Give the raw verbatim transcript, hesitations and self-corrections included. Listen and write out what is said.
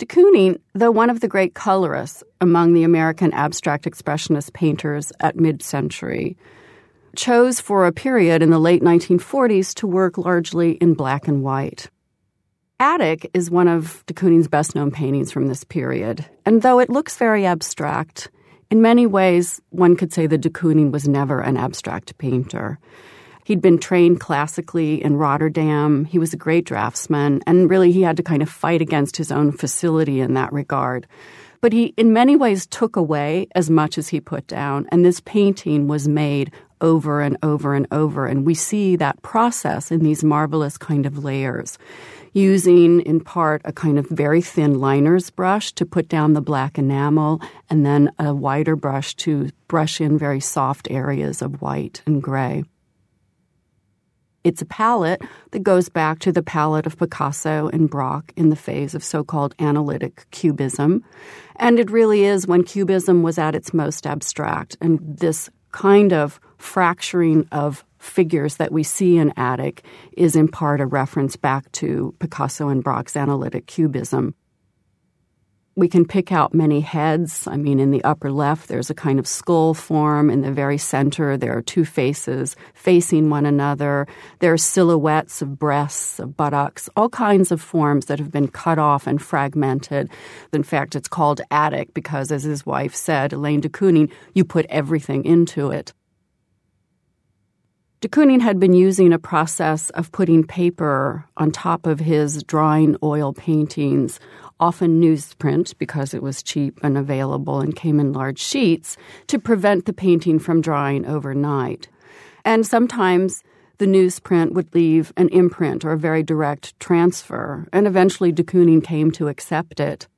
Kooning, though one of the great colorists among the American abstract expressionist painters at mid-century, chose for a period in the late nineteen forties to work largely in black and white. Attic is one of de Kooning's best-known paintings from this period, and though it looks very abstract, in many ways one could say that de Kooning was never an abstract painter. He'd been trained classically in Rotterdam. He was a great draftsman, and really he had to kind of fight against his own facility in that regard. But he, in many ways, took away as much as he put down, and this painting was made over and over and over, and we see that process in these marvelous kind of layers, using in part a kind of very thin liner's brush to put down the black enamel, and then a wider brush to brush in very soft areas of white and gray. It's a palette that goes back to the palette of Picasso and Braque in the phase of so-called analytic cubism. And it really is when cubism was at its most abstract. And this kind of fracturing of figures that we see in Attic is in part a reference back to Picasso and Braque's analytic cubism. We can pick out many heads. I mean, in the upper left, there's a kind of skull form. In the very center, there are two faces facing one another. There are silhouettes of breasts, of buttocks, all kinds of forms that have been cut off and fragmented. In fact, it's called Attic because, as his wife said, Elaine de Kooning, you put everything into it. De Kooning had been using a process of putting paper on top of his drying oil paintings, often newsprint because it was cheap and available and came in large sheets, to prevent the painting from drying overnight. And sometimes the newsprint would leave an imprint or a very direct transfer, and eventually de Kooning came to accept it.